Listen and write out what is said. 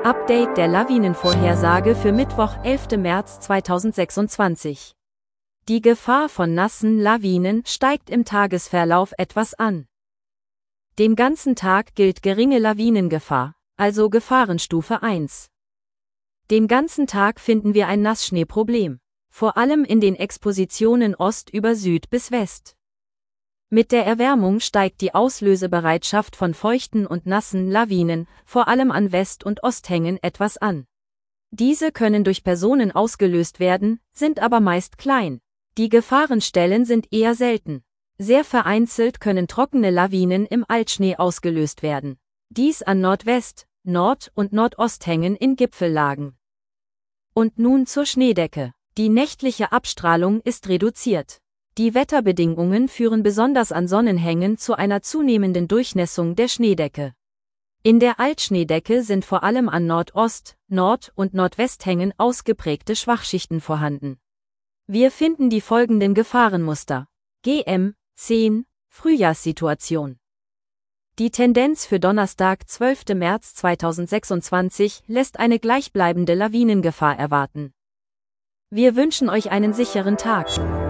Update der Lawinenvorhersage für Mittwoch, 11. März 2026. Die Gefahr von nassen Lawinen steigt im Tagesverlauf etwas an. Den ganzen Tag gilt geringe Lawinengefahr, also Gefahrenstufe 1. Den ganzen Tag finden wir ein Nassschneeproblem, vor allem in den Expositionen Ost über Süd bis West. Mit der Erwärmung steigt die Auslösebereitschaft von feuchten und nassen Lawinen, vor allem an West- und Osthängen, etwas an. Diese können durch Personen ausgelöst werden, sind aber meist klein. Die Gefahrenstellen sind eher selten. Sehr vereinzelt können trockene Lawinen im Altschnee ausgelöst werden. Dies an Nordwest-, Nord- und Nordosthängen in Gipfellagen. Und nun zur Schneedecke. Die nächtliche Abstrahlung ist reduziert. Die Wetterbedingungen führen besonders an Sonnenhängen zu einer zunehmenden Durchnässung der Schneedecke. In der Altschneedecke sind vor allem an Nordost-, Nord- und Nordwesthängen ausgeprägte Schwachschichten vorhanden. Wir finden die folgenden Gefahrenmuster. GM10 Frühjahrssituation. Die Tendenz für Donnerstag, 12. März 2026, lässt eine gleichbleibende Lawinengefahr erwarten. Wir wünschen euch einen sicheren Tag.